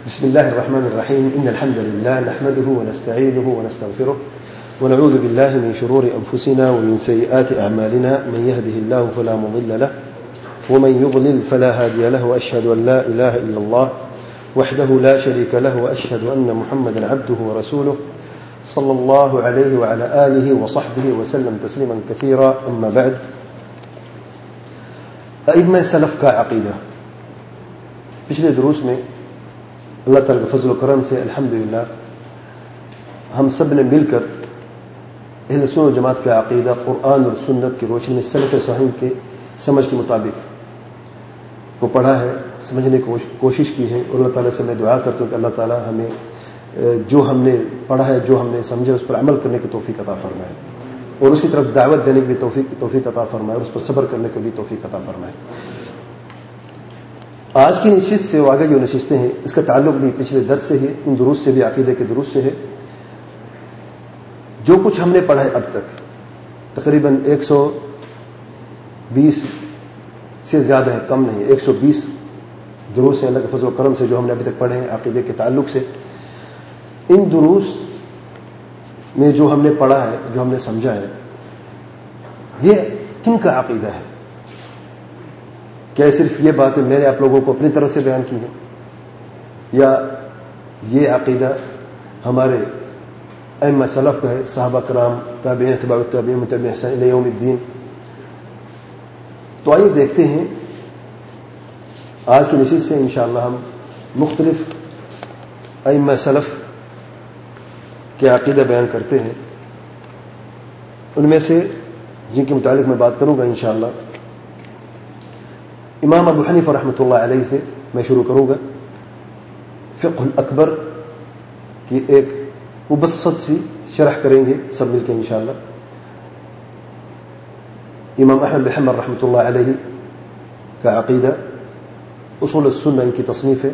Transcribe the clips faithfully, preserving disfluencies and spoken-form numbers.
بسم الله الرحمن الرحيم. إن الحمد لله نحمده ونستعينه ونستغفره ونعوذ بالله من شرور أنفسنا ومن سيئات أعمالنا. من يهده الله فلا مضل له ومن يضلل فلا هادي له، وأشهد أن لا إله إلا الله وحده لا شريك له، وأشهد أن محمدا عبده ورسوله صلى الله عليه وعلى آله وصحبه وسلم تسليما كثيرا. أما بعد، ائمہ سلف کا عقیدہ. پچھلے دروس میں اللہ تعالیٰ کے فضل و کرم سے الحمدللہ ہم سب نے مل کر اہل سنت و جماعت کا عقیدہ قرآن اور سنت کی روشنی میں سلف صحیح کے سمجھ کے مطابق کو پڑھا ہے، سمجھنے کی کوشش کی ہے. اور اللہ تعالیٰ سے میں دعا کرتا ہوں کہ اللہ تعالیٰ ہمیں جو ہم نے پڑھا ہے، جو ہم نے سمجھا، اس پر عمل کرنے کی توفیق عطا فرمائے، اور اس کی طرف دعوت دینے کی بھی توفیق توفیق عطا فرمائے، اور اس پر صبر کرنے کی بھی توفیق عطا فرمائے. آج کی نشست سے آگے جو نشستیں ہیں اس کا تعلق بھی پچھلے درس سے ہے، ان دروس سے بھی، عقیدے کے دروس سے ہے. جو کچھ ہم نے پڑھا ہے اب تک تقریباً ایک سو بیس سے زیادہ ہے، کم نہیں، ایک سو بیس دروس ہیں اللہ کے فضل و کرم سے جو ہم نے ابھی تک پڑھے ہیں عقیدے کے تعلق سے. ان دروس میں جو ہم نے پڑھا ہے، جو ہم نے سمجھا ہے، یہ کن کا عقیدہ ہے؟ کیا صرف یہ باتیں میں نے آپ لوگوں کو اپنی طرف سے بیان کی ہیں، یا یہ عقیدہ ہمارے ائمہ سلف کا ہے، صحابہ کرام، تابعین، اتباع التابعین، متبعین احسان الی یوم الدین؟ تو آئیے دیکھتے ہیں آج کی نشست سے انشاءاللہ ہم مختلف ائمہ سلف کے عقیدہ بیان کرتے ہیں. ان میں سے جن کے متعلق میں بات کروں گا انشاءاللہ، امام ابو حنیفہ رحمۃ اللہ علیہ سے میں شروع کروں گا. فقہ الاکبر کی ایک مبسط سی شرح کریں گے سب مل کے انشاءاللہ. امام احمد بن حنبل رحمۃ اللہ علیہ کا عقیدہ، اصول السنہ ان کی تصنیف ہے.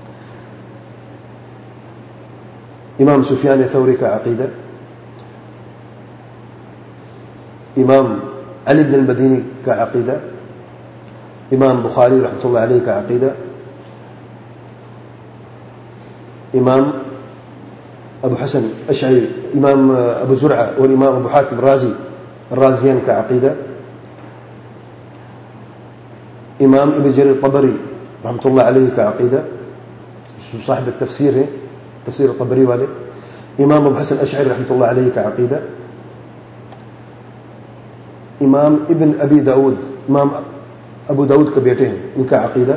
امام سفیان ثوری کا عقیدہ، امام علی بن المدینی کا عقیدہ، امام بخاری رحمۃ اللہ علیہ کا عقیدہ، امام ابو حسن اشعری، امام ابو زرعہ اور امام ابو حاتم رازی الرازیان کا عقیدہ، امام ابن جریر الطبری رحمۃ اللہ علیہ کا عقیدہ، صاحب التفسیر ہے، تفسیر الطبری والے، امام ابو حسن اشعری رحمۃ اللہ علیہ کا عقیدہ، امام ابن ابی داود، امام ابو داود کے بیٹے ہیں، ان کا عقیدہ،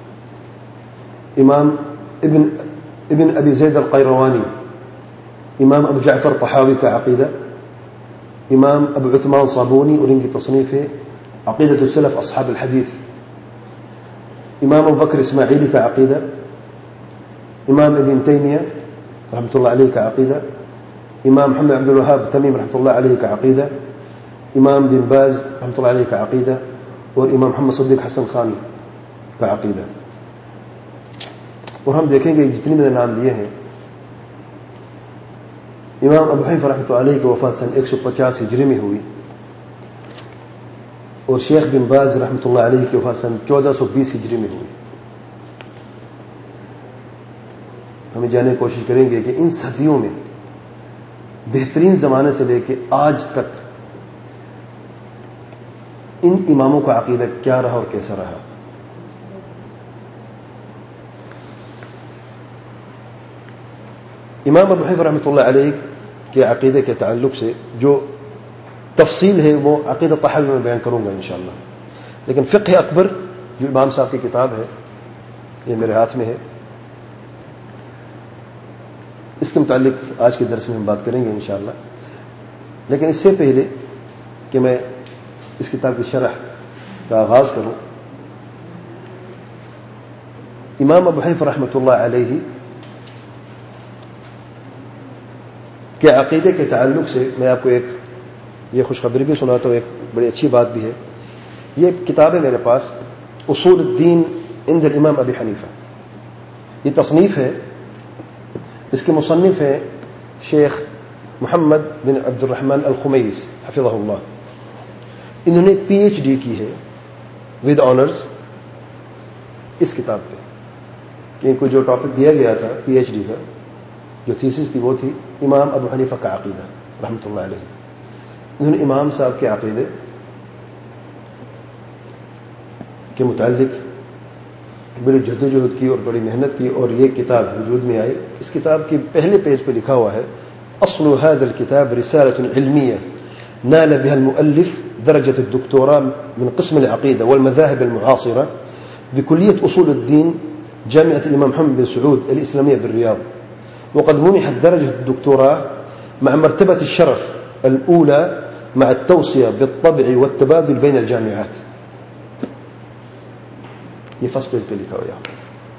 امام ابن ابن ابی زید القیروانی، امام ابو جعفر طحاوی کا عقیدہ، امام ابو عثمان صابونی اور ان کی تصنیف ہے عقیدۃ السلف اصحاب الحدیث، امام ابو بکر اسماعیلی کا عقیدہ، امام ابن تیمیہ رحمۃ اللہ علیہ کا عقیدہ، امام محمد عبد الوہاب تمیم رحمۃ اللہ علیہ کا عقیدہ، امام بن باز رحمۃ اللہ علیہ کا عقیدہ، اور امام محمد صدیق حسن خان کا عقیدہ. اور ہم دیکھیں گے جتنی میں نے نام لیے ہیں، امام ابو حنیفہ رحمۃ اللہ علیہ کی وفات سن ایک سو پچاس ہجری میں ہوئی، اور شیخ بن باز رحمۃ اللہ علیہ کی وفات سن چودہ سو بیس ہجری میں ہوئی. ہمیں جاننے کی کوشش کریں گے کہ ان صدیوں میں بہترین زمانے سے لے کے آج تک ان اماموں کا عقیدہ کیا رہا اور کیسا رہا. امام ابو حنیفہ رحمۃ اللہ علیہ کے عقیدے کے تعلق سے جو تفصیل ہے وہ عقیدہ طحاوی میں بیان کروں گا انشاءاللہ. لیکن فقہ اکبر جو امام صاحب کی کتاب ہے، یہ میرے ہاتھ میں ہے، اس کے متعلق آج کے درس میں ہم بات کریں گے انشاءاللہ. لیکن اس سے پہلے کہ میں اس کتاب کی شرح کا آغاز کروں، امام ابو حنیفہ رحمۃ اللہ علیہ کے عقیدے کے تعلق سے میں آپ کو ایک یہ خوشخبری بھی سناتا ہوں، ایک بڑی اچھی بات بھی ہے. یہ کتاب ہے میرے پاس، اصول الدین عند الامام ابی حنیفہ. یہ تصنیف ہے، اس کے مصنف ہیں شیخ محمد بن عبد الرحمن الخمیس حفظہ اللہ. انہوں نے پی ایچ ڈی کی ہے ود آنرز اس کتاب پہ. کہ ان کو جو ٹاپک دیا گیا تھا پی ایچ ڈی کا جو تھیسس تھی وہ تھی امام ابو حنیفہ کا عقیدہ رحمۃ اللہ علیہ. انہوں نے امام صاحب کے عقیدے کے متعلق بڑی جدوجہد کی اور بڑی محنت کی اور یہ کتاب وجود میں آئی. اس کتاب کے پہلے پیج پہ لکھا ہوا ہے اصل هذا الكتاب رسالة علمية نال بها المؤلف درجة الدكتوراه من قسم العقيدة والمذاهب المعاصرة بكلية أصول الدين جامعة الإمام محمد بن سعود الإسلامية بالرياض، وقد منحت درجة الدكتوراه مع مرتبة الشرف الأولى مع التوصية بالطبع والتبادل بين الجامعات. یہ فرسٹ پیج پہ لکھا ہوا ہے.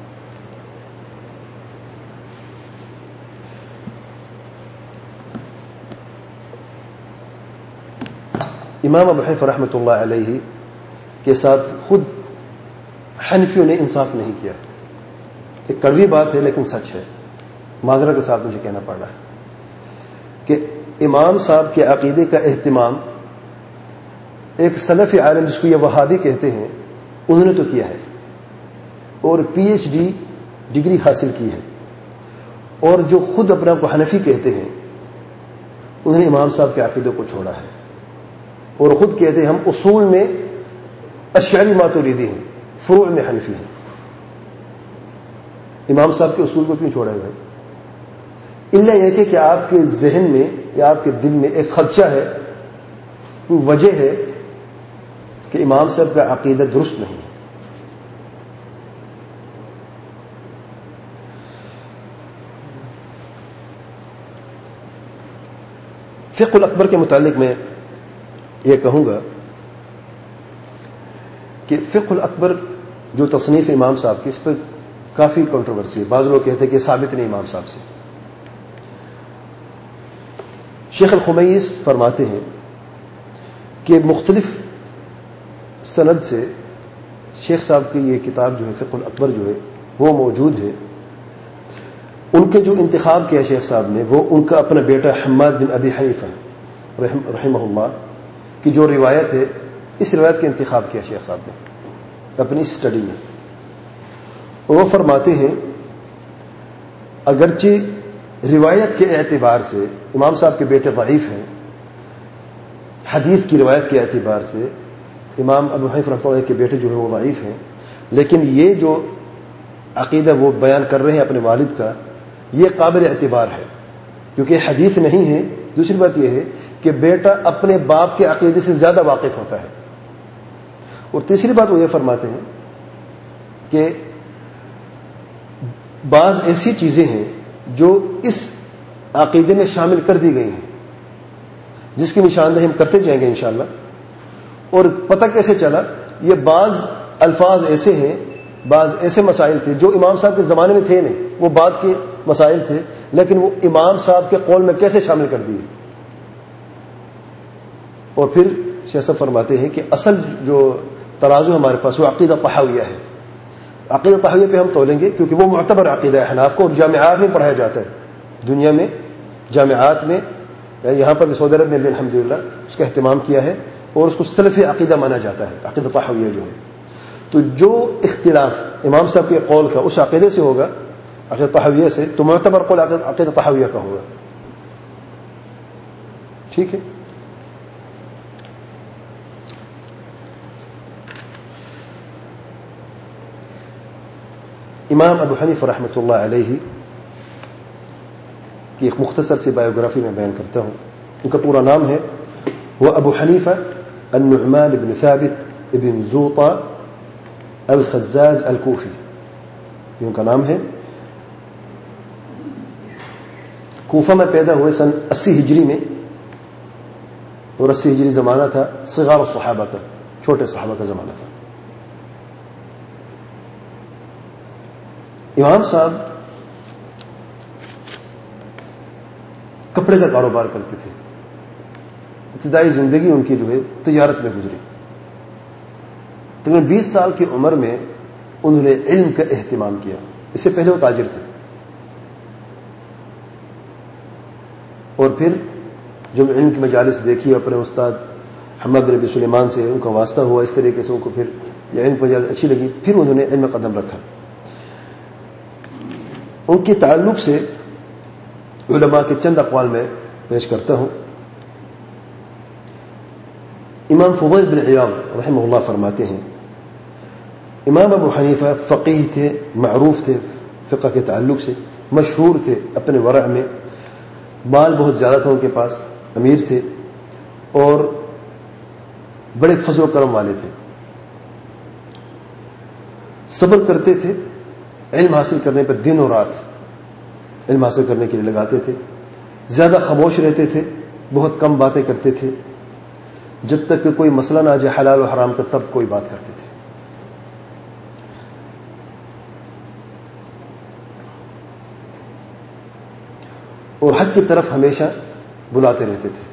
امام ابو حنیفہ رحمۃ اللہ علیہ کے ساتھ خود حنفیوں نے انصاف نہیں کیا. ایک کڑوی بات ہے لیکن سچ ہے، معذرت کے ساتھ مجھے کہنا پڑ رہا ہے کہ امام صاحب کے عقیدے کا اہتمام ایک سلفی عالم جس کو یہ وہابی کہتے ہیں انہوں نے تو کیا ہے اور پی ایچ ڈی ڈگری حاصل کی ہے، اور جو خود اپنا کو حنفی کہتے ہیں انہوں نے امام صاحب کے عقیدے کو چھوڑا ہے اور خود کہتے ہیں ہم اصول میں اشعری ماتوریدی ہیں، فروع میں حنفی ہیں. امام صاحب کے اصول کو کیوں چھوڑا ہے بھائی؟ الا یہ کہ, کہ آپ کے ذہن میں یا آپ کے دل میں ایک خدشہ ہے، کوئی وجہ ہے کہ امام صاحب کا عقیدہ درست نہیں ہے. فقہ الاکبر کے متعلق میں یہ کہوں گا کہ فقہ الاکبر جو تصنیف امام صاحب کی اس پر کافی کنٹروورسی ہے. بعض لوگ کہتے ہیں کہ ثابت نہیں امام صاحب سے. شیخ الخمیس فرماتے ہیں کہ مختلف سند سے شیخ صاحب کی یہ کتاب جو ہے فقہ الاکبر جو ہے وہ موجود ہے. ان کے جو انتخاب کیا شیخ صاحب نے وہ ان کا اپنا بیٹا حماد بن ابی حنیفہ رحمہ اللہ کی جو روایت ہے اس روایت کا انتخاب کیا شیخ صاحب نے اپنی اسٹڈی میں. وہ فرماتے ہیں اگرچہ روایت کے اعتبار سے امام صاحب کے بیٹے ضعیف ہیں، حدیث کی روایت کے اعتبار سے امام ابو حنیفہ رحمۃ اللہ کے بیٹے جو ہے وہ ضعیف ہیں، لیکن یہ جو عقیدہ وہ بیان کر رہے ہیں اپنے والد کا یہ قابل اعتبار ہے کیونکہ حدیث نہیں ہے. دوسری بات یہ ہے کہ بیٹا اپنے باپ کے عقیدے سے زیادہ واقف ہوتا ہے. اور تیسری بات وہ یہ فرماتے ہیں کہ بعض ایسی چیزیں ہیں جو اس عقیدے میں شامل کر دی گئی ہیں جس کی نشاندہی ہم کرتے جائیں گے انشاءاللہ. اور پتہ کیسے چلا؟ یہ بعض الفاظ ایسے ہیں، بعض ایسے مسائل تھے جو امام صاحب کے زمانے میں تھے نہیں، وہ بعد کے مسائل تھے، لیکن وہ امام صاحب کے قول میں کیسے شامل کر دیے. اور پھر شیخ صاحب فرماتے ہیں کہ اصل جو ترازو ہمارے پاس وہ عقیدہ طحاویہ ہے. عقیدہ طحاویہ پہ ہم تولیں گے کیونکہ وہ معتبر عقیدہ ہے حناف کو اور جامعات میں پڑھایا جاتا ہے. دنیا میں جامعات میں، یہاں پر بھی سعودی عرب میں بھی الحمدللہ اس کا اہتمام کیا ہے اور اس کو سلفی عقیدہ مانا جاتا ہے، عقیدہ طحاویہ جو ہے. تو جو اختلاف امام صاحب کے قول کا اس عقیدے سے ہوگا عقیدہ طحاویہ سے، تو معتبر قول عقیدہ طحاویہ کا ہوگا. ٹھیک ہے. امام ابو حنیفہ رحمۃ اللہ علیہ کی ایک مختصر سی بایوگرافی میں بیان کرتا ہوں. ان کا پورا نام ہے وہ ابو حنیفہ النعمان بن ثابت ابن زوطا الخزاز الکوفی، یہ ان کا نام ہے. کوفہ میں پیدا ہوئے سن اسی ہجری میں، اور اسی ہجری زمانہ تھا صغار الصحابہ کا، چھوٹے صحابہ کا زمانہ تھا. امام صاحب کپڑے کا کاروبار کرتے تھے. ابتدائی زندگی ان کی جو ہے تجارت میں گزری. تقریباً بیس سال کی عمر میں انہوں نے علم کا اہتمام کیا. اس سے پہلے وہ تاجر تھے، اور پھر جب علم کی مجالس دیکھی اپنے استاد حماد بن ابی سلیمان سے ان کا واسطہ ہوا، اس طریقے سے ان کو پھر یہ علم کی مجالس اچھی لگی، پھر انہوں نے علم قدم رکھا. ان کے تعلق سے علماء کے چند اقوال میں پیش کرتا ہوں. امام فضیل بن عیاض رحمہ اللہ فرماتے ہیں امام ابو حنیفہ فقیہ تھے، معروف تھے فقہ کے تعلق سے، مشہور تھے اپنے ورع میں، مال بہت زیادہ تھا ان کے پاس، امیر تھے اور بڑے فضل و کرم والے تھے. صبر کرتے تھے، علم حاصل کرنے پر دن اور رات علم حاصل کرنے کے لیے لگاتے تھے، زیادہ خاموش رہتے تھے، بہت کم باتیں کرتے تھے، جب تک کہ کوئی مسئلہ نہ آ جائے حلال و حرام کا تب کوئی بات کرتے تھے. اور حق کی طرف ہمیشہ بلاتے رہتے تھے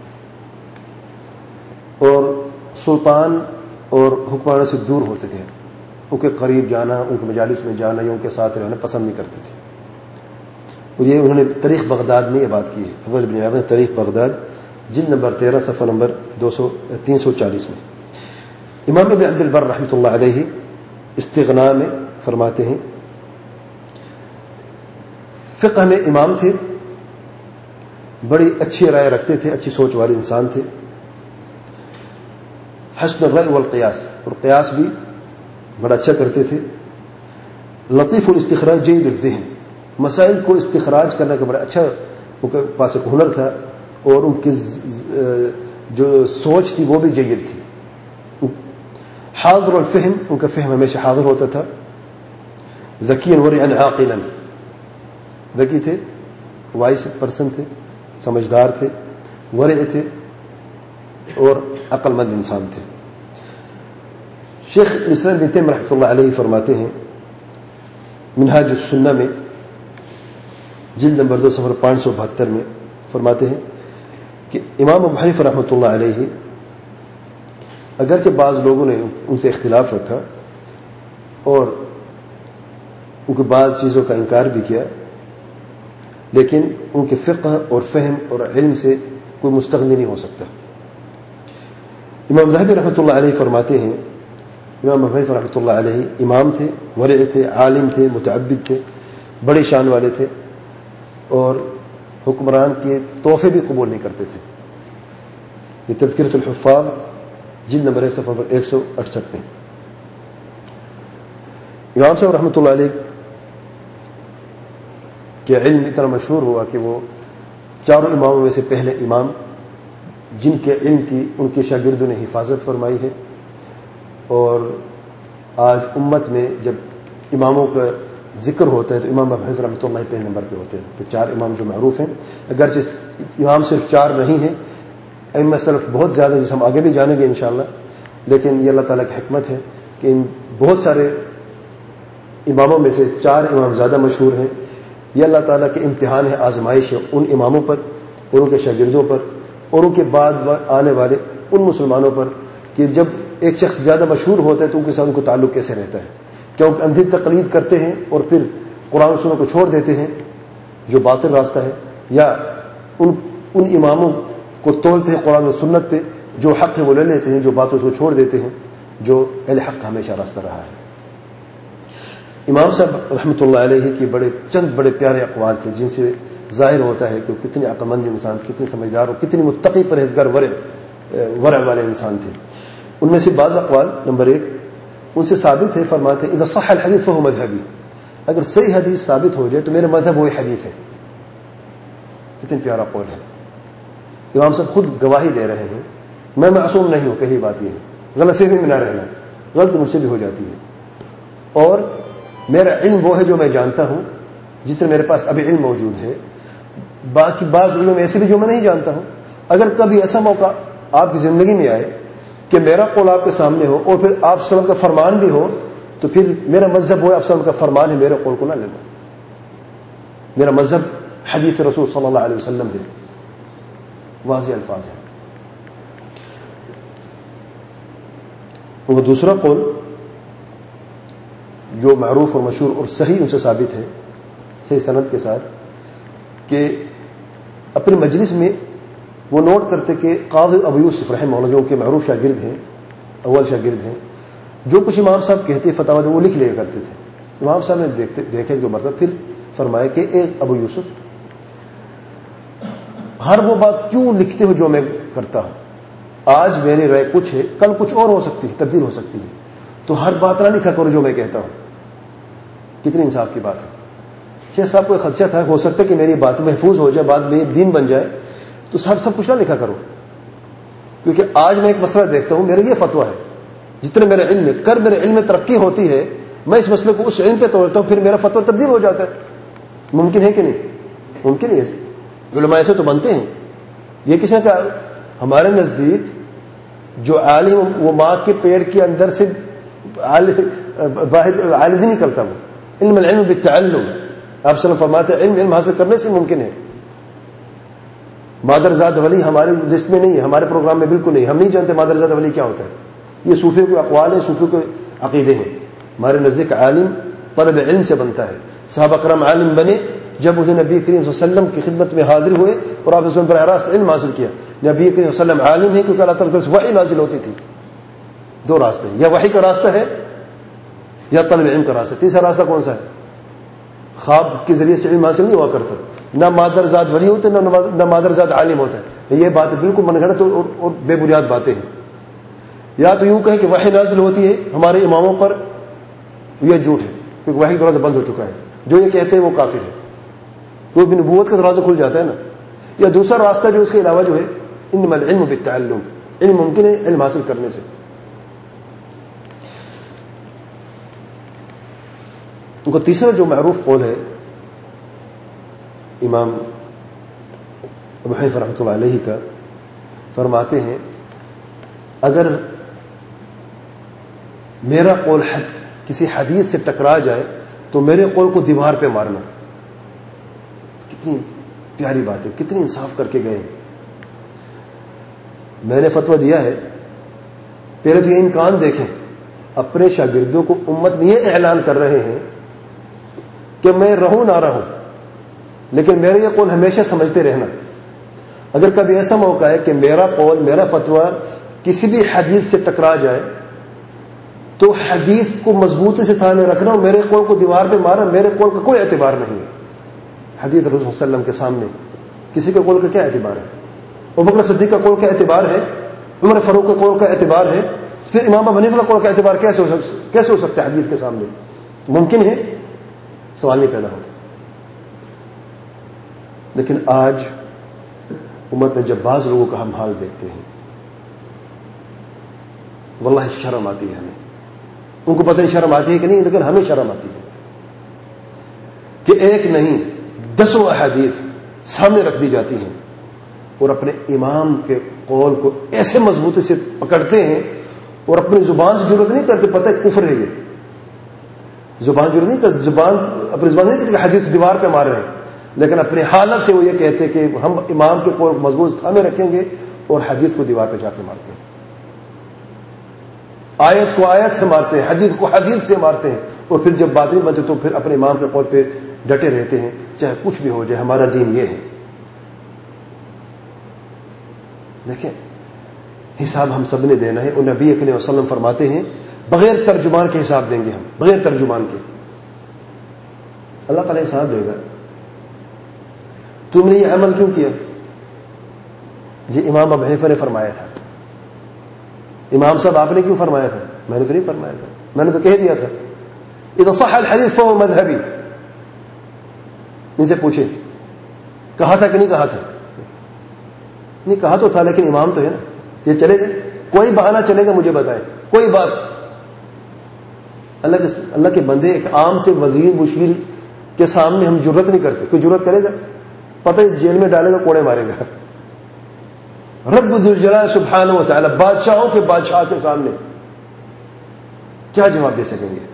اور سلطان اور حکمرانوں سے دور ہوتے تھے. ان کے قریب جانا، ان کے مجالس میں جانا یا ان کے ساتھ رہنا پسند نہیں کرتے تھے. اور یہ انہوں نے تاریخ بغداد میں یہ بات کی ہے. فضل بن عیاض نے تاریخ بغداد جلد نمبر تیرہ صفحہ نمبر دو سو تین سو چالیس میں. امام ابن عبد البر رحمۃ اللہ علیہ استغنا میں فرماتے ہیں فقہ میں امام تھے، بڑی اچھی رائے رکھتے تھے، اچھی سوچ والے انسان تھے. حسن الرأی والقیاس، اور قیاس بھی بڑا اچھا کرتے تھے. لطیف الاستخراج جید الذہن، مسائل کو استخراج کرنے کا بڑا اچھا ان کے پاس ایک ہنر تھا اور ان کی جو سوچ تھی وہ بھی جید تھی. حاضر الفہم، ان کا فہم ہمیشہ حاضر ہوتا تھا. ذکی ورعا عاقلا، ذکی تھے، وائس پرسن تھے، سمجھدار تھے، ورع تھے اور عقل مند انسان تھے. شیخ الاسلام ابن تیمیہ رحمۃ اللہ علیہ فرماتے ہیں منہاج السنہ میں جلد نمبر دو صفحہ پانچ سو بہتر میں فرماتے ہیں کہ امام ابو حنیفہ رحمۃ اللہ علیہ اگرچہ بعض لوگوں نے ان سے اختلاف رکھا اور ان کے بعض چیزوں کا انکار بھی کیا، لیکن ان کے فقہ اور فہم اور علم سے کوئی مستغنی نہیں ہو سکتا. امام ذہبی رحمۃ اللہ علیہ فرماتے ہیں امام ابو حنیفہ رحمۃ اللہ علیہ امام تھے، ورع تھے، عالم تھے، متعبد تھے، بڑی شان والے تھے اور حکمران کے تحفے بھی قبول نہیں کرتے تھے. یہ تذکرۃ الحفاظ جلد نمبر ایک صفحہ ایک سو اڑسٹھ میں. امام صاحب رحمۃ اللہ علیہ کہ علم اتنا مشہور ہوا کہ وہ چاروں اماموں میں سے پہلے امام جن کے علم کی ان کے شاگردوں نے حفاظت فرمائی ہے. اور آج امت میں جب اماموں کا ذکر ہوتا ہے تو امام ابو حنیفہ رحمۃ اللہ پہلے نمبر پہ ہوتے ہیں. تو چار امام جو معروف ہیں، اگرچہ امام صرف چار نہیں ہیں، ائمہ سلف بہت زیادہ، جس ہم آگے بھی جانیں گے انشاءاللہ، لیکن یہ اللہ تعالیٰ کی حکمت ہے کہ ان بہت سارے اماموں میں سے چار امام زیادہ مشہور ہیں. یہ اللہ تعالیٰ کے امتحان ہے، آزمائش ہے ان اماموں پر اور ان کے شاگردوں پر اور ان کے بعد آنے والے ان مسلمانوں پر کہ جب ایک شخص زیادہ مشہور ہوتا ہے تو ان کے ساتھ ان کو تعلق کیسے رہتا ہے. کیونکہ اندھی تقلید کرتے ہیں اور پھر قرآن و سنت کو چھوڑ دیتے ہیں جو باطل راستہ ہے، یا ان ان اماموں کو تولتے ہیں قرآن و سنت پہ، جو حق ہے وہ لے لیتے ہیں، جو باطل کو چھوڑ دیتے ہیں، جو اہل حق کا ہمیشہ راستہ رہا ہے. امام صاحب رحمۃ اللہ علیہ کی بڑے چند بڑے پیارے اقوال تھے جن سے ظاہر ہوتا ہے کہ کتنے عقل مند انسان، کتنے سمجھدار اور کتنی متقی پرہیزگار ورع ورع والے انسان تھے. ان میں سے بعض اقوال، نمبر ایک، ان سے ثابت ہے، فرماتے ہیں اذا صح الحدیث فهو مذهبی، اگر صحیح حدیث ثابت ہو جائے تو میرا مذہب وہی حدیث ہے. کتنا پیارا قول ہے. امام صاحب خود گواہی دے رہے ہیں میں معصوم نہیں ہوں. پہلی بات یہ ہے، غلط فہمی میں نہ رہنا، غلطی مجھ سے بھی ہو جاتی ہے، اور میرا علم وہ ہے جو میں جانتا ہوں، جتنا میرے پاس ابھی علم موجود ہے. باقی بعض علوم ایسے بھی جو میں نہیں جانتا ہوں. اگر کبھی ایسا موقع آپ کی زندگی میں آئے کہ میرا قول آپ کے سامنے ہو اور پھر آپ صلی اللہ علیہ وسلم کا فرمان بھی ہو، تو پھر میرا مذہب وہ آپ صلی اللہ علیہ وسلم کا فرمان ہے، میرے قول کو نہ لینا. میرا مذہب حدیث رسول صلی اللہ علیہ وسلم ہے. واضح الفاظ ہے. وہ دوسرا قول جو معروف اور مشہور اور صحیح ان سے ثابت ہے، صحیح سند کے ساتھ، کہ اپنے مجلس میں وہ نوٹ کرتے کہ قاضی ابو یوسف رحمہ اللہ جو ان کے معروف شاگرد ہیں، اول شاگرد ہیں، جو کچھ امام صاحب کہتے فتاوی وہ لکھ لیا کرتے تھے. امام صاحب نے دیکھتے دیکھے جو مرتبہ پھر فرمایا کہ ایک ابو یوسف ہر وہ بات کیوں لکھتے ہو جو میں کرتا ہوں؟ آج میری رائے کچھ ہے، کل کچھ اور ہو سکتی ہے، تبدیل ہو سکتی ہے، تو ہر بات نہ لکھا کرو جو میں کہتا ہوں۔ کتنی انصاف کی بات ہے۔ شیخ صاحب کو ایک خدشہ تھا، ہو سکتا ہے کہ میری بات محفوظ ہو جائے، بعد میں دین بن جائے، تو سب سب کچھ نہ لکھا کرو، کیونکہ آج میں ایک مسئلہ دیکھتا ہوں، میرا یہ فتویٰ ہے، جتنے میرے علم میں کر میرے علم میں ترقی ہوتی ہے، میں اس مسئلے کو اس علم پہ توڑتا ہوں، پھر میرا فتویٰ تبدیل ہو جاتا ہے۔ ممکن ہے کہ نہیں؟ ممکن ہے۔ علماء ایسے تو بنتے ہیں۔ یہ کسی نے کہا ہمارے نزدیک جو عالم وہ ماں کے پیڑ کے اندر سے باہر عالم نہیں نکلتا، وہ علم العلم بالتعلم، آپ صلی اللہ فرماتے ہیں علم علم حاصل کرنے سے ممکن ہے۔ مادرزاد ولی ہماری لسٹ میں نہیں ہے، ہمارے پروگرام میں بالکل نہیں، ہم نہیں جانتے مادرزاد ولی کیا ہوتا ہے۔ یہ صوفیوں کے اقوال ہیں، صوفیوں کے عقیدے ہیں۔ ہمارے نزدیک عالم طلب علم سے بنتا ہے۔ صحابہ کرام عالم بنے جب انہیں نبی کریم صلی اللہ علیہ وسلم کی خدمت میں حاضر ہوئے اور آپ نے براہ راست علم حاصل کیا۔ نبی کریم صلی اللہ علیہ وسلم عالم ہے کیونکہ اللہ تعالیٰ سے وحی نازل ہوتی تھی۔ دو راستے، یا وحی کا راستہ ہے یا طلب علم کا راستہ۔ تیسرا راستہ کون سا ہے؟ خواب کے ذریعے سے علم حاصل نہیں ہوا کرتا، نہ مادرزاد ولی ہوتے نہ مادرزاد عالم ہوتا ہے۔ یہ بات بالکل من گھڑت اور بے بنیاد باتیں ہیں۔ یا تو یوں کہیں کہ وحی نازل ہوتی ہے ہمارے اماموں پر، یہ جھوٹ ہے کیونکہ وحی کا دروازہ بند ہو چکا ہے۔ جو یہ کہتے ہیں وہ کافر ہے، کوئی بھی نبوت کا دروازہ کھل جاتا ہے نا۔ یا دوسرا راستہ جو اس کے علاوہ جو ہے انما العلم بالتعلم، علم ممکن ہے علم حاصل کرنے سے۔ ان کو تیسرا جو معروف قول ہے امام ابو حنیفہ رحمۃ اللہ علیہ کا، فرماتے ہیں اگر میرا قول حد کسی حدیث سے ٹکرا جائے تو میرے قول کو دیوار پہ مارنا۔ کتنی پیاری بات ہے، کتنی انصاف کر کے گئے۔ میں نے فتویٰ دیا ہے، پہلے تو یہ امکان دیکھیں، اپنے شاگردوں کو امت میں یہ اعلان کر رہے ہیں کہ میں رہوں نہ رہوں لیکن میرا یہ قول ہمیشہ سمجھتے رہنا۔ اگر کبھی ایسا موقع ہے کہ میرا قول میرا فتویٰ کسی بھی حدیث سے ٹکرا جائے تو حدیث کو مضبوطی سے تھامے رکھنا اور میرے قول کو دیوار پہ مارنا، میرے قول کا کوئی اعتبار نہیں ہے۔ حدیث رسول صلی اللہ علیہ وسلم کے سامنے کسی کے قول کا کیا اعتبار ہے؟ ابوبکر صدیق کا قول کا اعتبار ہے، عمر فاروق کا قول کا اعتبار ہے، پھر امام ابو حنیفہ کا قول کا اعتبار کیسے ہو کیسے ہو سکتا ہے حدیث کے سامنے؟ ممکن ہے؟ سوال نہیں پیدا ہوتا۔ لیکن آج امت میں جب بعض لوگوں کا ہم حال دیکھتے ہیں واللہ شرم آتی ہے ہمیں۔ ان کو پتہ نہیں شرم آتی ہے کہ نہیں، لیکن ہمیں شرم آتی ہے کہ ایک نہیں دسوں احادیث سامنے رکھ دی جاتی ہیں اور اپنے امام کے قول کو ایسے مضبوطی سے پکڑتے ہیں اور اپنی زبان سے جرت نہیں کرتے، پتہ ہے کفر ہے، یہ زبان جرت نہیں کرتے، زبان اپنی زبان نہیں کرتے کہ حدیث دیوار پہ مار رہے ہیں، لیکن اپنے حالت سے وہ یہ کہتے ہیں کہ ہم امام کے قول مضبوط تھامے رکھیں گے اور حدیث کو دیوار پہ جا کے مارتے ہیں، آیت کو آیت سے مارتے ہیں، حدیث کو حدیث سے مارتے ہیں، اور پھر جب بات نہیں بنتے تو پھر اپنے امام کے قول پہ ڈٹے رہتے ہیں چاہے کچھ بھی ہو جائے، ہمارا دین یہ ہے۔ دیکھیں حساب ہم سب نے دینا ہے، اور نبی کریم صلی اللہ علیہ وسلم فرماتے ہیں بغیر ترجمان کے حساب دیں گے ہم، بغیر ترجمان کے اللہ تعالیٰ حساب دے گا۔ تم نے یہ عمل کیوں کیا؟ یہ امام ابو حنیفہ نے فرمایا تھا۔ امام صاحب آپ نے کیوں فرمایا تھا؟ میں نے تو نہیں فرمایا تھا، میں نے تو کہہ دیا تھا اذا صح الحدیث فهو مذهبی۔ ان سے پوچھیں کہا تھا کہ نہیں کہا تھا؟ نہیں کہا تو تھا، لیکن امام تو ہے نا، یہ چلے گا کوئی بہانہ چلے گا، مجھے بتائیں کوئی بات۔ اللہ کے اللہ کے بندے ایک عام سے وزیر مشیر کے سامنے ہم جرت نہیں کرتے، کوئی جرت کرے گا؟ پتہ ہے جیل میں ڈالے گا، کوڑے مارے گا۔ رب ذوالجلال سبحانہ و تعالی بادشاہوں کے بادشاہ کے سامنے کیا جواب دے سکیں گے؟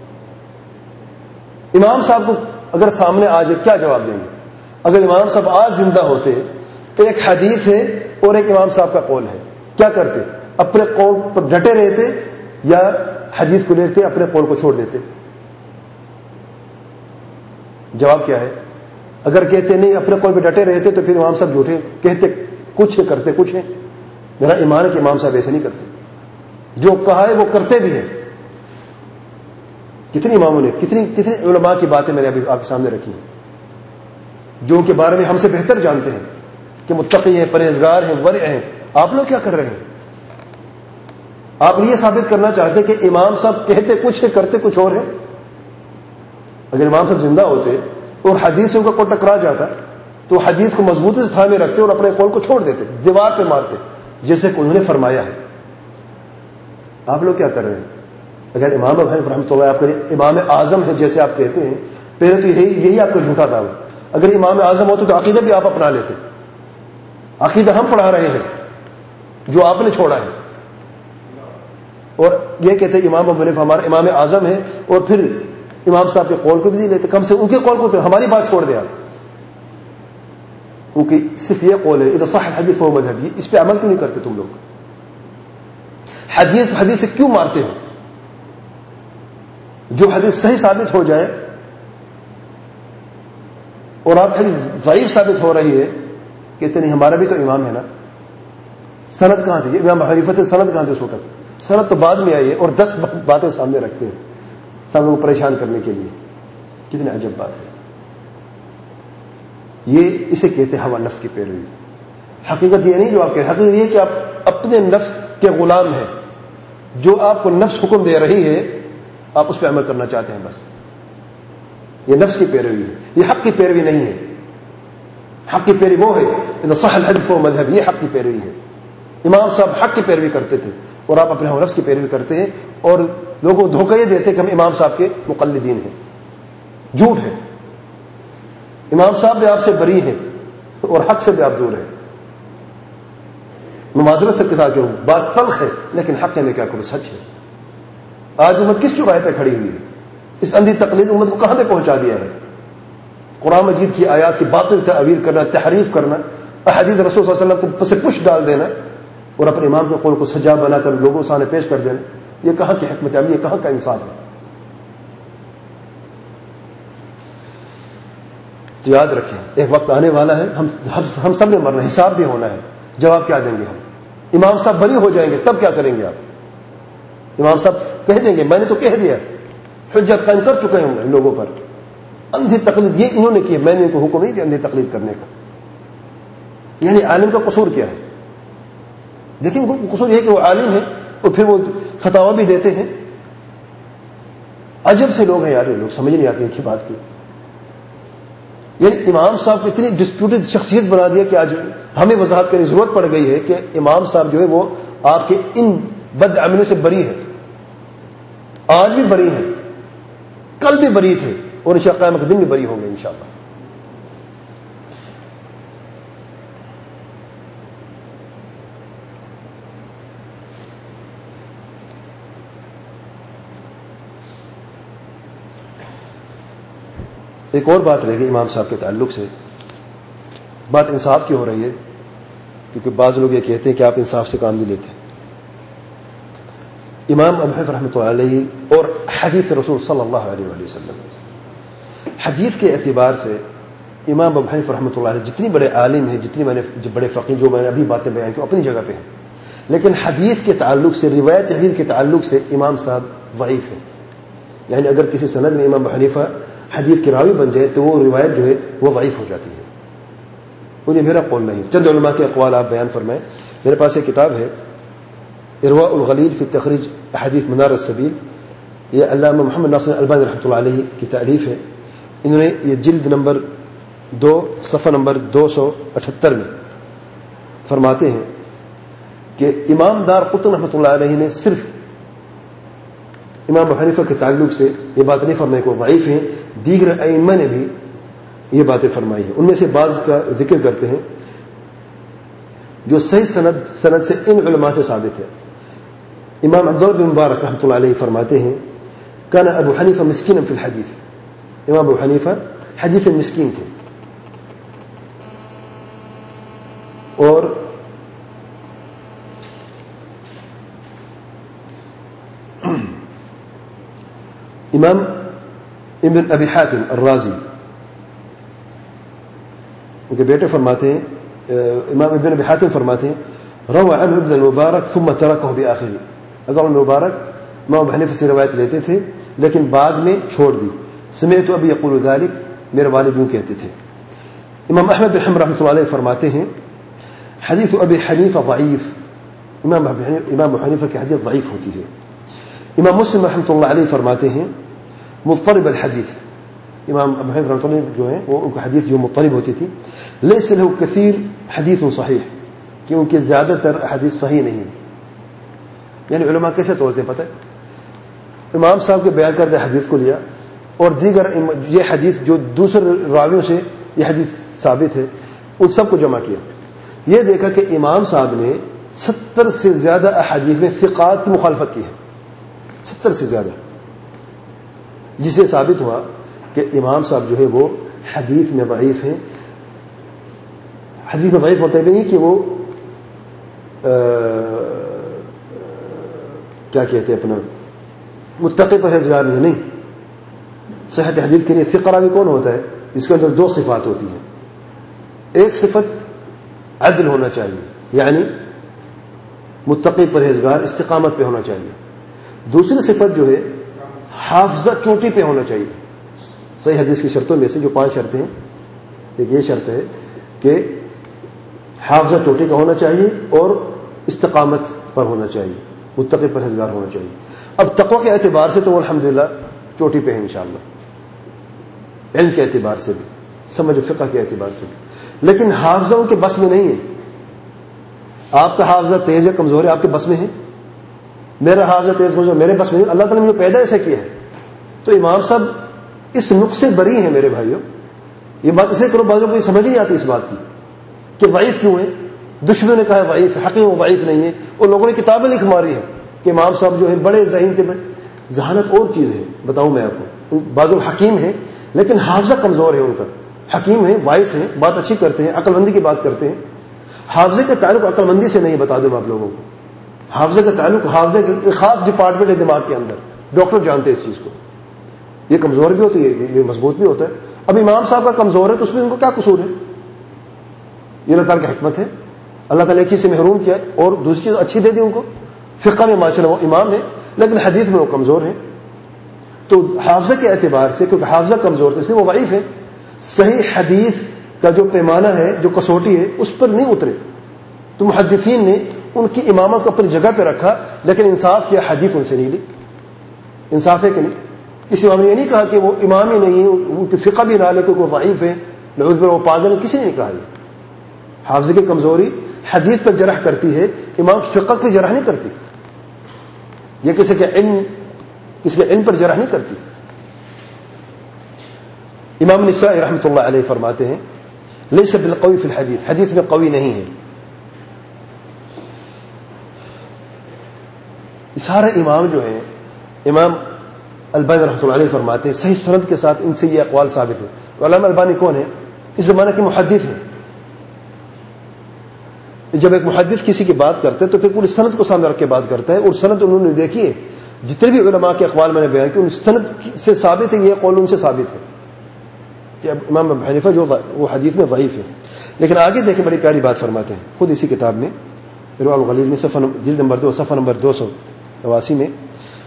امام صاحب کو اگر سامنے آ جائے کیا جواب دیں گے؟ اگر امام صاحب آج زندہ ہوتے، ایک حدیث ہے اور ایک امام صاحب کا قول ہے، کیا کرتے؟ اپنے قول پر ڈٹے رہتے یا حدیث کو لیتے اپنے قول کو چھوڑ دیتے؟ جواب کیا ہے؟ اگر کہتے نہیں اپنے قول پہ ڈٹے رہتے تو پھر امام صاحب جھوٹے، کہتے کچھ ہے کرتے کچھ ہے۔ میرا ایمان ہے کہ امام صاحب ایسے نہیں کرتے، جو کہا ہے وہ کرتے بھی ہیں۔ کتنی اماموں نے کتنی کتنی علماء کی باتیں میں نے ابھی آپ کے سامنے رکھی ہیں۔ جو ان کے بارے میں ہم سے بہتر جانتے ہیں کہ متقی ہیں, پرہیزگار ہیں, ورع ہیں, آپ لوگ کیا کر رہے ہیں؟ آپ یہ ثابت کرنا چاہتے کہ امام صاحب کہتے کچھ ہے کرتے کچھ اور ہے. اگر امام صاحب زندہ ہوتے اور حدیث سے ان کا کوئی ٹکرا جاتا تو حدیث کو مضبوطی سے تھامے رکھتے اور اپنے قول کو چھوڑ دیتے, دیوار پہ مارتے, جیسے کہ انہوں نے فرمایا ہے. آپ لوگ کیا کر رہے ہیں؟ اگر امام ابو حنیفہ رحمۃ اللہ آپ کے امام اعظم ہے جیسے آپ کہتے ہیں, پہلے تو یہی یہی آپ کا جھوٹا دعویٰ. اگر امام اعظم ہوتے تو عقیدہ بھی آپ اپنا لیتے. عقیدہ ہم پڑھا رہے ہیں جو آپ نے چھوڑا ہے, اور یہ کہتے ہیں امام ابو حنیفہ ہمارا امام اعظم ہے, اور پھر امام صاحب کے قول کو بھی نہیں لیتے. کم سے ان کے قول کو تو ہماری بات چھوڑ دیں آپ, کیونکہ صرف یہ قول ہے اذا صح الحدیث فهو مذهبی, اس پہ عمل کیوں نہیں کرتے تم لوگ؟ حدیث حدیث سے کیوں مارتے ہو؟ جو حدیث صحیح ثابت ہو جائے اور آپ حدیث ضعیف ثابت ہو رہی ہے, کہتے نہیں ہمارا بھی تو امام ہے نا. سند کہاں تھی؟ امام حنیفہ تھے, سند کہاں تھی اس وقت؟ سند تو بعد میں آئی ہے, اور دس باتیں سامنے رکھتے ہیں سب لوگ پریشان کرنے کے لیے. کتنی عجب بات ہے یہ. اسے کہتے ہیں ہوا نفس کی پیروی. حقیقت یہ نہیں جو آپ کہہ رہے, حقیقت یہ کہ آپ اپنے نفس کے غلام ہیں. جو آپ کو نفس حکم دے رہی ہے آپ اس پہ عمل کرنا چاہتے ہیں بس. یہ نفس کی پیروی ہے, یہ حق کی پیروی نہیں ہے. حق کی پیروی وہ ہے اذا صح الحدیث فهو مذهبی, یہ حق کی پیروی ہے. امام صاحب حق کی پیروی کرتے تھے اور آپ اپنے نفس کی پیروی کرتے ہیں, اور لوگوں کو دھوکہ یہ دیتے کہ ہم امام صاحب کے مقلدین ہیں. جھوٹ ہے. امام صاحب بھی آپ سے بری ہیں اور حق سے بھی آپ دور ہیں. میں معذرت سے کے ساتھ کروں, بات تلخ ہے لیکن حق ہے, میں کیا کروں, سچ ہے. آج امت کس چوراہے پہ کھڑی ہوئی ہے؟ اس اندھی تقلید امت کو کہاں پہ پہنچا دیا ہے؟ قرآن مجید کی آیات کی باطل تعویل کرنا, تحریف کرنا, احادیث رسول صلی اللہ علیہ وسلم کو پس پش ڈال دینا, اور اپنے امام کے قول کو سجا بنا کر لوگوں کے سامنے پیش کر دینا. یہ کہاں کی حکمت عملی, یہ کہاں کا انصاف ہے؟ تو یاد رکھیں ایک وقت آنے والا ہے, ہم ہم سب نے مرنا, حساب بھی ہونا ہے. جواب کیا دیں گے ہم؟ امام صاحب بری ہو جائیں گے تب کیا کریں گے آپ؟ امام صاحب کہہ دیں گے میں نے تو کہہ دیا, حجت قائم کر چکے ہوں لوگوں پر. اندھی تقلید یہ انہوں نے کی, میں نے ان کو حکم نہیں دیا اندھی تقلید کرنے کا. یعنی عالم کا قصور کیا ہے؟ دیکھیں قصور یہ کہ وہ عالم ہے اور پھر وہ فتاوی بھی دیتے ہیں. عجب سے لوگ ہیں یار, لوگ سمجھ نہیں آتی ان کی بات کی. یعنی امام صاحب کو اتنی ڈسپیوٹڈ شخصیت بنا دیا کہ آج ہمیں وضاحت کرنے کی ضرورت پڑ گئی ہے کہ امام صاحب جو ہے وہ آپ کے ان بد عملوں سے بری ہے. آج بھی بری ہیں, کل بھی بری تھے, اور انشاءاللہ قیامت کے دن بھی بری ہوں گے انشاءاللہ. ایک اور بات رہ گئی امام صاحب کے تعلق سے. بات انصاف کی ہو رہی ہے, کیونکہ بعض لوگ یہ کہتے ہیں کہ آپ انصاف سے کام نہیں لیتے. امام ابو حنیفہ رحمۃ اللہ علیہ اور حدیث رسول صلی اللہ علیہ وآلہ وسلم, حدیث کے اعتبار سے امام ابو حنیفہ رحمۃ اللہ علیہ جتنی بڑے عالم ہیں, جتنی میں نے بڑے فقیر, جو میں نے ابھی باتیں بیان کی اپنی جگہ پہ ہیں, لیکن حدیث کے تعلق سے, روایت حدیث کے تعلق سے امام صاحب ضعیف ہیں. یعنی اگر کسی سند میں امام ابو حنیفہ حدیث کی راوی بن جائے تو وہ روایت جو ہے وہ ضعیف ہو جاتی ہے. انہیں میرا قول نہیں. چند علماء کے اقوال آپ بیان فرمائیں. میرے پاس ایک کتاب ہے ارواء الغلیل فی تخریج احادیث منار السبیل, یہ علامہ محمد ناصر البانی رحمۃ اللہ علیہ کی تالیف ہے. انہوں نے یہ جلد نمبر دو صفحہ نمبر دو سو اٹھہتر میں فرماتے ہیں کہ امام دار قطن رحمۃ اللہ علیہ نے صرف امام ابو حنیفہ کے تعلق سے یہ بات نہیں فرمائی کہ وہ ضعیف ہیں, دیگر ائمہ نے بھی یہ باتیں فرمائی ہیں. ان میں سے بعض کا ذکر کرتے ہیں جو صحیح سند سند سے ان علماء سے ثابت ہے. امام عبداللہ بن مبارک رحمۃ اللہ علیہ فرماتے ہیں کان ابو حنیفہ مسکینا فی الحدیث, امام ابو حنیفہ حدیث مسکین تھے. اور امام ابن ابی حاتم الرازی ان کے بیٹے فرماتے ہیں, امام ابن ابی حاتم فرماتے ہیں روى عنه ابن المبارک ثم تركه بآخره. عبداللہ المبارک امام ابو حنیفہ سے روایت لیتے تھے لیکن بعد میں چھوڑ دی. سمعت ابی یقول ذلك, میرے والد یوں کہتے تھے. امام احمد بن حنبل رحمۃ اللہ علیہ فرماتے ہیں حدیث ابی حنیفہ ضعیف، امام امام ابو حنیفہ کی حدیث ضعیف ہوتی ہے. امام مسلم رحمۃ اللہ علیہ فرماتے ہیں مضطرب الحدیث، امام ابو حنیفہ رحمۃ اللہ جو ہیں وہ ان کی حدیث جو مضطرب ہوتی تھی، لیس له کثیر حدیث صحیح، کہ ان کے زیادہ تر حدیث صحیح نہیں ہے. یعنی علماء کیسے طور سے پتہ ہے، امام صاحب کے بیان کردہ حدیث کو لیا اور دیگر یہ حدیث جو دوسرے راویوں سے یہ حدیث ثابت ہے ان سب کو جمع کیا. یہ دیکھا کہ امام صاحب نے ستر سے زیادہ احادیث میں ثقات کی مخالفت کی ہے، ستر سے زیادہ، جسے ثابت ہوا کہ امام صاحب جو ہے وہ حدیث میں ضعیف ہیں. حدیث میں ضعیف مطلب نہیں کہ وہ آ, کیا کہتے ہیں اپنا متقی پرہیزگار نہیں نہیں. صحت حدیث کے لیے ثقہ راوی کون ہوتا ہے؟ اس کے اندر دو صفات ہوتی ہیں. ایک صفت عدل ہونا چاہیے، یعنی متقی پرہیزگار استقامت پہ ہونا چاہیے. دوسری صفت جو ہے حافظہ چوٹی پہ ہونا چاہیے. صحیح حدیث کی شرطوں میں سے جو پانچ شرطیں ہیں، ایک یہ شرط ہے کہ حافظہ چوٹی کا ہونا چاہیے اور استقامت پر ہونا چاہیے، متقی پرہیزگار ہونا چاہیے. اب تقوی کے اعتبار سے تو وہ الحمدللہ چوٹی پہ ہے انشاءاللہ، علم کے اعتبار سے بھی، سمجھ فقہ کے اعتبار سے بھی. لیکن حافظہ ان کے بس میں نہیں ہے. آپ کا حافظہ تیز ہے کمزور ہے آپ کے بس میں ہے، میرا حافظہ تیز کمزور میرے بس میں نہیں. اللہ تعالیٰ نے مجھے پیدا ایسے کیا ہے. تو امام صاحب اس نقص سے بری ہیں میرے بھائیوں. یہ بات اس لیے کرو بعضوں کو یہ سمجھ نہیں آتی اس بات کی کہ ضعیف کیوں ہے. دشمنوں نے کہا ہے ضعیف ہے، حقیقت وہ ضعیف نہیں ہے، اور لوگوں نے کتابیں لکھ ماری ہے کہ امام صاحب جو ہے بڑے ذہین تھے. ذہانت اور چیز ہے، بتاؤں میں آپ کو. بعضوں حکیم ہیں لیکن حافظہ کمزور ہے ان کا. حکیم ہیں، وائس ہیں، بات اچھی کرتے ہیں، عقل مندی کی بات کرتے ہیں. حافظے کا تعلق عقل مندی سے نہیں، بتا دوں میں آپ لوگوں کو. حافظے کا تعلق حافظے کے خاص ڈپارٹمنٹ ہے دماغ کے اندر، ڈاکٹر جانتے ہیں اس چیز کو. یہ کمزور بھی ہوتی ہے، یہ مضبوط بھی ہوتا ہے. اب امام صاحب کا کمزور ہے تو اس میں ان کو کیا قصور ہے؟ یہ اللہ تعالیٰ کی حکمت ہے. اللہ تعالیٰ ایک چیز سے محروم کیا اور دوسری چیز اچھی دے دی ان کو. فقہ میں ماشاء اللہ وہ امام ہے لیکن حدیث میں وہ کمزور ہے. تو حافظہ کے اعتبار سے کیونکہ حافظہ کمزور تھا اس لیے وہ ضعیف ہے. صحیح حدیث کا جو پیمانہ ہے، جو کسوٹی ہے، اس پر نہیں اترے. تو محدثین نے ان کی امامت کو اپنی جگہ پہ رکھا لیکن انصاف کیا، حدیث ان سے نہیں لی. انصاف ہے کہ نہیں؟ اس امام نے یہ نہیں کہا کہ وہ امام ہی نہیں، ان کی فقہ بھی نہ لے کیونکہ وہ ضعیف ہے، نعوذ باللہ وہ پاگل ہے. کسی نے نہیں کہا. یہ حافظے کی کمزوری حدیث پر جرح کرتی ہے، امام کی فقہ پہ جرح نہیں کرتی. یہ کسی کے علم کسی کے علم پر جرح نہیں کرتی. امام نسائی رحمۃ اللہ علیہ فرماتے ہیں لیس بالقوی فی الحدیث، حدیث میں قوی نہیں ہے. سارے امام جو ہیں، امام البانی رحمۃ اللہ علیہ فرماتے ہیں صحیح سند کے ساتھ ان سے یہ اقوال ثابت ہے. علامہ البانی کون ہے؟ اس زمانے کے محدث ہیں. جب ایک محدث کسی کی بات کرتے ہیں تو پھر پوری سند کو سامنے رکھ کے بات کرتا ہے، اور سند انہوں نے دیکھی ہے. جتنے بھی علماء کے اقوال میں نے بیان کیے ان سند سے ثابت ہے، یہ قول ان سے ثابت ہے کہ امام ابو حنیفہ جو وہ حدیث میں ضعیف ہے. لیکن آگے دیکھیں بڑی پیاری بات فرماتے ہیں خود اسی کتاب میں ارواء الغلیل میں صفحہ جلد نمبر دو صفحہ نمبر دو سو نواسی میں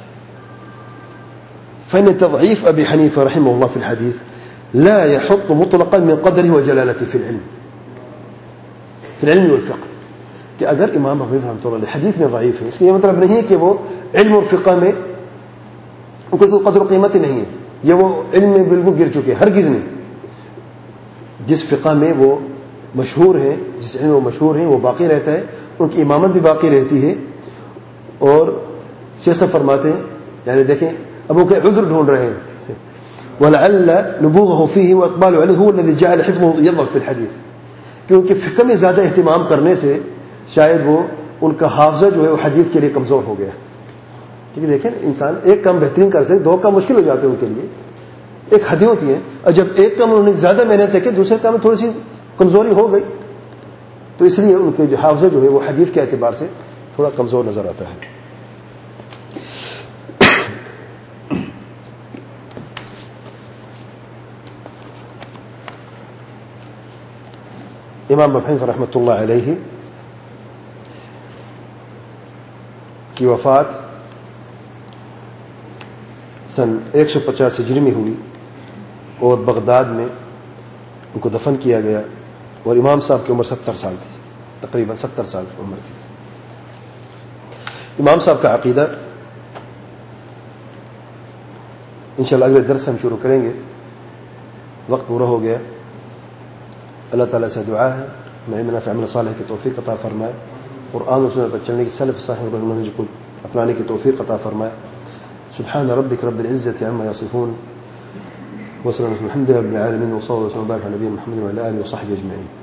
فإن تضعيف أبي حنيفة رحمه الله في الحديث لا يحط مطلقا من قدره وجلالته في العلم في العلم والفقه. کہ اگر امام ابو حنیفہ رحمۃ اللہ علیہ حدیث میں ضعیف ہے اس کا یہ مطلب نہیں ہے کہ وہ علم اور فقہ میں ان کو کوئی قدر و قیمت ہی نہیں ہے، یہ وہ علم میں بالکل گر چکے. ہرگز نہیں. جس فقہ میں وہ مشہور ہیں، جس علم میں وہ مشہور ہیں وہ باقی رہتا ہے، ان کی امامت بھی باقی رہتی ہے. اور شیخ صاحب فرماتے ہیں یعنی دیکھیں اب وہ کہ عذر ڈھونڈ رہے ہیں وَلَعَلَّ نُبُوغَهُ فِيهِ وَإِقْبَالُ عَلَيْهِ هُوَ الَّذِي جَعَلَ حِفْظَهُ يَضْعُفُ فِي الْحَدِيثِ. کیونکہ فقہ میں زیادہ اہتمام کرنے سے شاید وہ ان کا حافظہ جو ہے وہ حدیث کے لیے کمزور ہو گیا. ٹھیک ہے، لیکن انسان ایک کام بہترین کر سکے، دو کام مشکل ہو جاتے ہیں ان کے لیے. ایک حدیں ہوتی ہیں اور جب ایک کام انہوں نے زیادہ محنت سے کیا دوسرے کام میں تھوڑی سی کمزوری ہو گئی تو اس لیے ان کے جو حافظہ جو ہے وہ حدیث کے اعتبار سے تھوڑا کمزور نظر آتا ہے. امام ابو حنیفہ رحمۃ اللہ علیہ کی وفات سن ایک سو پچاس ہجری میں ہوئی اور بغداد میں ان کو دفن کیا گیا، اور امام صاحب کی عمر ستر سال تھی، تقریباً ستر سال عمر تھی. امام صاحب کا عقیدہ انشاءاللہ اگلے درس ہم شروع کریں گے. وقت پورا ہو گیا. اللہ تعالیٰ سے دعا ہے میں علم نافع عمل صالح کی توفیق عطا فرمائے، قرآن و سنت پر چلنے کی سلف صالح منہج کو اپنانے کی توفیق عطا فرمائے. سبحان ربک رب العزة عما يصفون وسلام الحمد لله رب العالمين وصلى الله وسلم وبارك على نبينا محمد وعلى آله وصحبه أجمعين.